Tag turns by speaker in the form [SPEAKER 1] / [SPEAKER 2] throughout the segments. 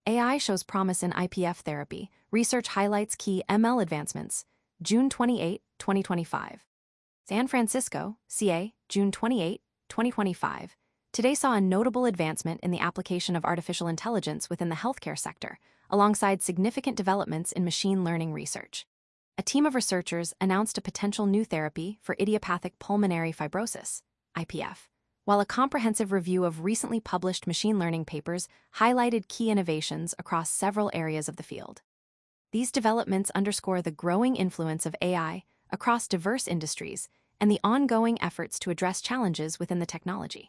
[SPEAKER 1] AI shows promise in IPF therapy. Research highlights key ML advancements. June 28, 2025. San Francisco, CA, June 28, 2025. Today saw a notable advancement in the application of artificial intelligence within the healthcare sector, alongside significant developments in machine learning research. A team of researchers announced a potential new therapy for idiopathic pulmonary fibrosis, IPF, while a comprehensive review of recently published machine learning papers highlighted key innovations across several areas of the field. These developments underscore the growing influence of AI across diverse industries and the ongoing efforts to address challenges within the technology.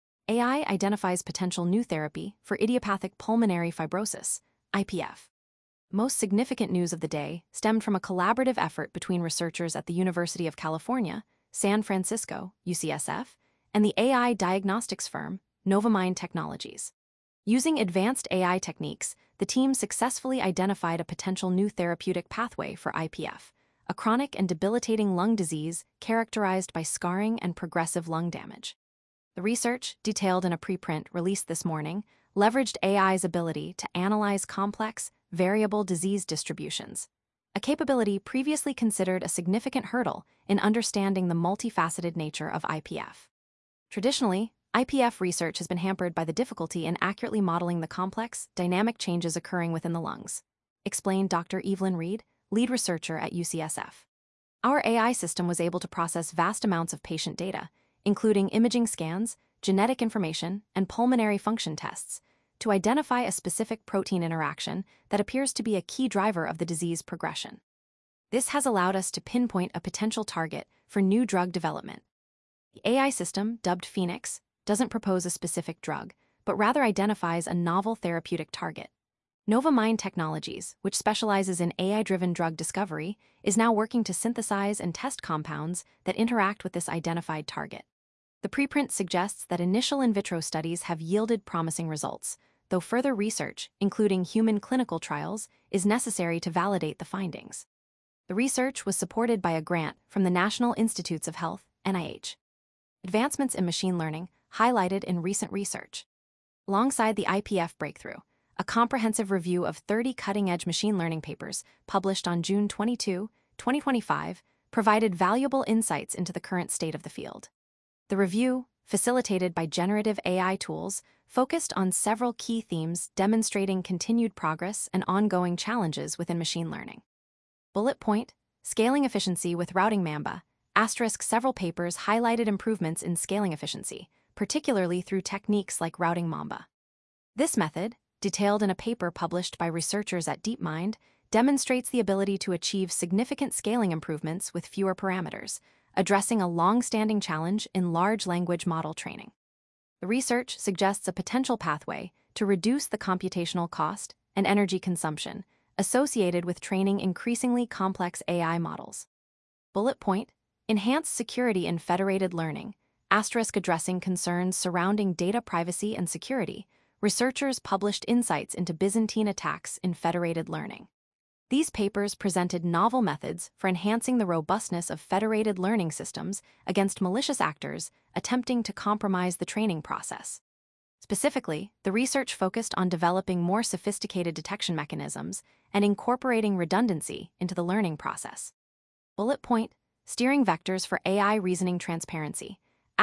[SPEAKER 1] AI identifies potential new therapy for idiopathic pulmonary fibrosis, IPF. Most significant news of the day stemmed from a collaborative effort between researchers at the University of California, San Francisco, UCSF, and the AI diagnostics firm, Novamind Technologies. Using advanced AI techniques, the team successfully identified a potential new therapeutic pathway for IPF, a chronic and debilitating lung disease characterized by scarring and progressive lung damage. The research, detailed in a preprint released this morning, leveraged AI's ability to analyze complex, variable disease distributions, a capability previously considered a significant hurdle in understanding the multifaceted nature of IPF. Traditionally, IPF research has been hampered by the difficulty in accurately modeling the complex, dynamic changes occurring within the lungs, explained Dr. Evelyn Reed, lead researcher at UCSF. Our AI system was able to process vast amounts of patient data, including imaging scans, genetic information, and pulmonary function tests, to identify a specific protein interaction that appears to be a key driver of the disease progression. This has allowed us to pinpoint a potential target for new drug development. The AI system, dubbed Phoenix, doesn't propose a specific drug, but rather identifies a novel therapeutic target. Novamind Technologies, which specializes in AI-driven drug discovery, is now working to synthesize and test compounds that interact with this identified target. The preprint suggests that initial in vitro studies have yielded promising results, though further research, including human clinical trials, is necessary to validate the findings. The research was supported by a grant from the National Institutes of Health, NIH. Advancements in machine learning highlighted in recent research. Alongside the IPF breakthrough, a comprehensive review of 30 cutting-edge machine learning papers published on June 22, 2025, provided valuable insights into the current state of the field. The review, facilitated by generative AI tools, focused on several key themes demonstrating continued progress and ongoing challenges within machine learning. Bullet point: scaling efficiency with routing Mamba. Several papers highlighted improvements in scaling efficiency, particularly through techniques like routing Mamba. This method, detailed in a paper published by researchers at DeepMind, demonstrates the ability to achieve significant scaling improvements with fewer parameters, addressing a long-standing challenge in large language model training. The research suggests a potential pathway to reduce the computational cost and energy consumption associated with training increasingly complex AI models. Bullet point: enhanced security in federated learning. Addressing concerns surrounding data privacy and security, researchers published insights into Byzantine attacks in federated learning. These papers presented novel methods for enhancing the robustness of federated learning systems against malicious actors attempting to compromise the training process. Specifically, the research focused on developing more sophisticated detection mechanisms and incorporating redundancy into the learning process. Bullet point: steering vectors for AI reasoning transparency.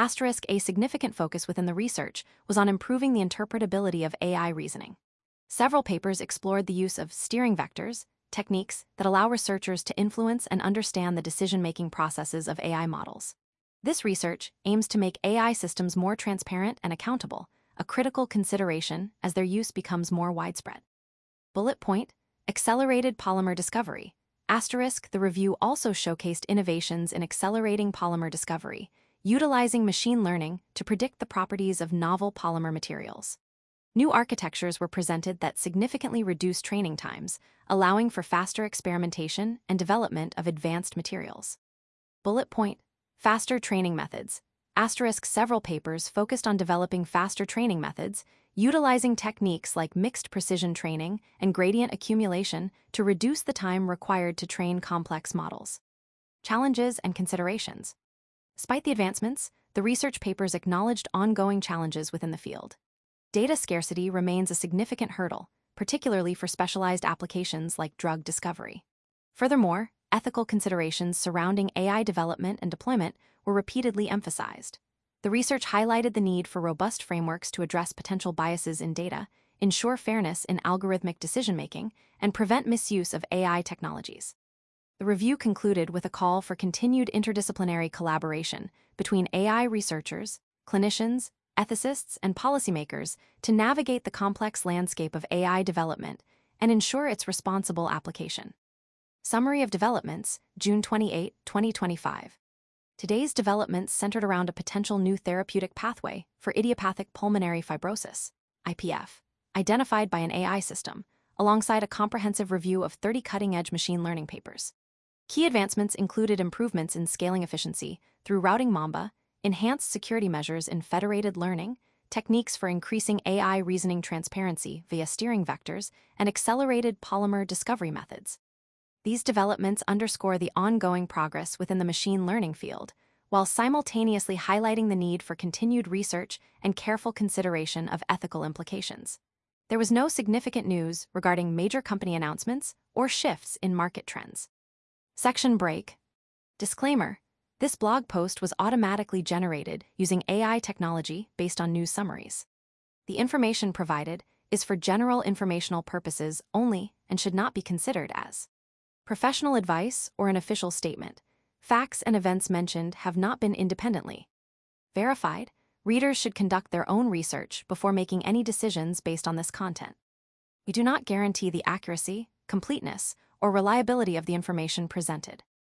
[SPEAKER 1] A significant focus within the research was on improving the interpretability of AI reasoning. Several papers explored the use of steering vectors, techniques that allow researchers to influence and understand the decision-making processes of AI models. This research aims to make AI systems more transparent and accountable, a critical consideration as their use becomes more widespread. Bullet point: accelerated polymer discovery. The review also showcased innovations in accelerating polymer discovery, utilizing machine learning to predict the properties of novel polymer materials. New architectures were presented that significantly reduced training times, allowing for faster experimentation and development of advanced materials. Bullet point: faster training methods. Several papers focused on developing faster training methods, utilizing techniques like mixed precision training and gradient accumulation to reduce the time required to train complex models. Challenges and considerations. Despite the advancements, the research papers acknowledged ongoing challenges within the field. Data scarcity remains a significant hurdle, particularly for specialized applications like drug discovery. Furthermore, ethical considerations surrounding AI development and deployment were repeatedly emphasized. The research highlighted the need for robust frameworks to address potential biases in data, ensure fairness in algorithmic decision-making, and prevent misuse of AI technologies. The review concluded with a call for continued interdisciplinary collaboration between AI researchers, clinicians, ethicists, and policymakers to navigate the complex landscape of AI development and ensure its responsible application. Summary of developments, June 28, 2025. Today's developments centered around a potential new therapeutic pathway for idiopathic pulmonary fibrosis, IPF, identified by an AI system, alongside a comprehensive review of 30 cutting-edge machine learning papers. Key advancements included improvements in scaling efficiency through routing Mamba, enhanced security measures in federated learning, techniques for increasing AI reasoning transparency via steering vectors, and accelerated polymer discovery methods. These developments underscore the ongoing progress within the machine learning field, while simultaneously highlighting the need for continued research and careful consideration of ethical implications. There was no significant news regarding major company announcements or shifts in market trends. Section break. Disclaimer: this blog post was automatically generated using AI technology based on news summaries. The information provided is for general informational purposes only and should not be considered as professional advice or an official statement. Facts and events mentioned have not been independently verified. Readers should conduct their own research before making any decisions based on this content. We do not guarantee the accuracy, completeness, or reliability of the information presented.